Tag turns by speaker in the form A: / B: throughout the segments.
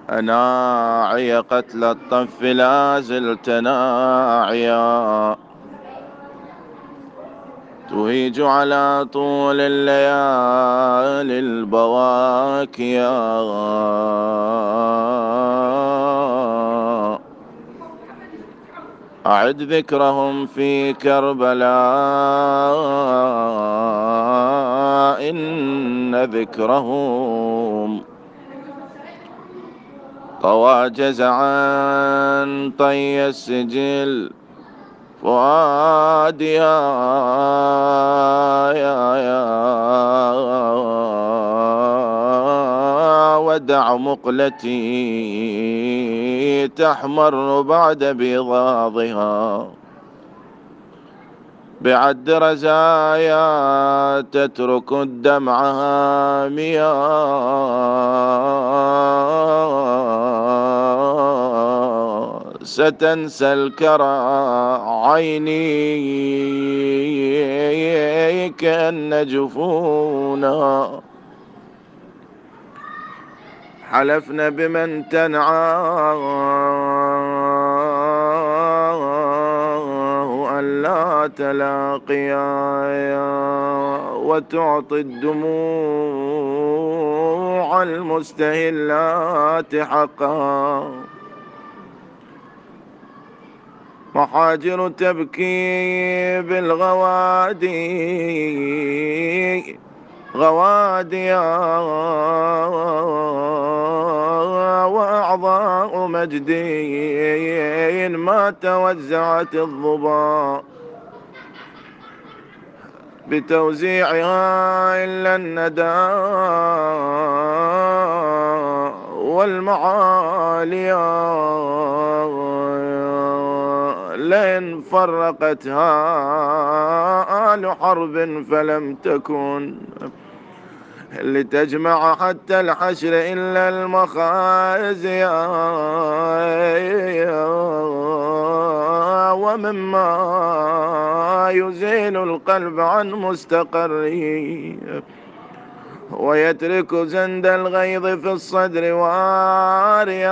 A: ناعي قتل الطف لا زلت ناعيا، تهيج على طول الليالي البواكيا. أعد ذكرهم في كربلاء، إن ذكرهم طوى جزعا طي السجل فؤادي ودع مقلتي تحمر بعد بيضاضها، بعد رزايا تترك الدمع هاميا. ستنسى الكرى عيني كأن جفونا، حلفنا بمن تنعاه أن لا تلاقيا، وتعطي الدموع المستهلات حقا. محاجر تبكي بالغوادي غواديا، وأعضاء مجدي ما توزعت الظبا بتوزيعها إلا الندى والمعاليا. لئن فرقتها آل حرب فلم تكن لتجمع حتى الحشر إلا المخازي، ومما يزيل القلب عن مستقره ويترك زند الغيظ في الصدر واريا.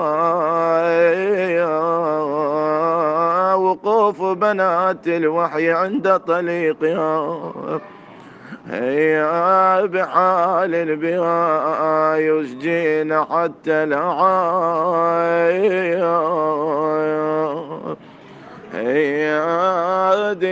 A: وقوف بنات الوحي عند طليقها، هيا بحال بها يسجين حتى العايا. هيا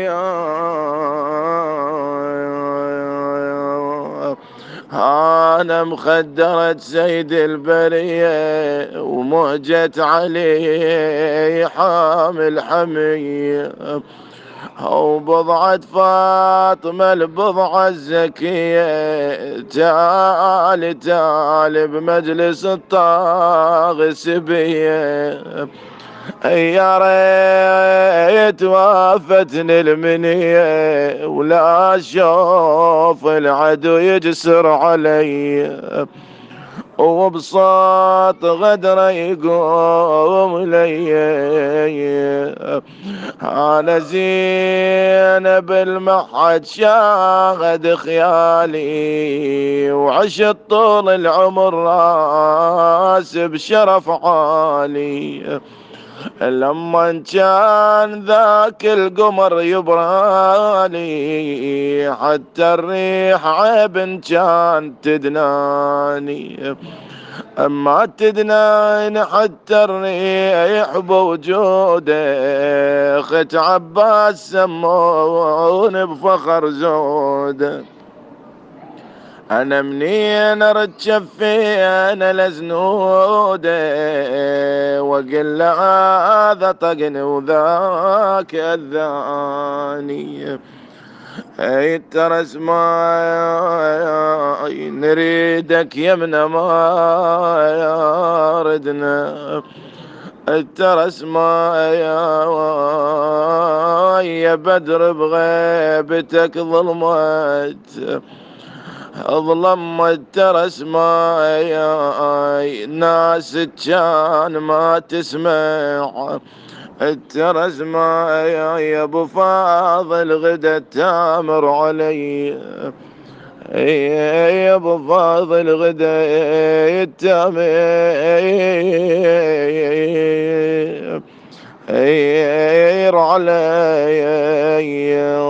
A: أنا مخدرة سيد البرية ومهجة علي حامل حمية، أو بضعة فاطمة البضعة الزكية تالي بمجلس الطاغ سبية. يا ريت وافتني المنية ولا اشوف العدو يجسر علي، وبصوت غدره يقوم لي. انا زينب المحد شاهد خيالي، وعشت طول العمر راس بشرف عالي. لما كان ذاك القمر يبراني حتى الريح عيب كان تدناني، أما تدناني حتى الريح بوجوده. خت عباس سمون بفخر زوده، أنا منين أرد شفي أنا لزنوده، وقل له هذا طقني وذاك أذاني. اي ترى اسماي نريدك يمنا ما يردنا، ترى اسماي يا بدر بغيبتك ظلمت ظلمت. ترى اسماي ناس كان ما تسمع، ترى اسماي يا ابو فاضل غدا تامر علي. يا ابو فاضل غدا التمير علي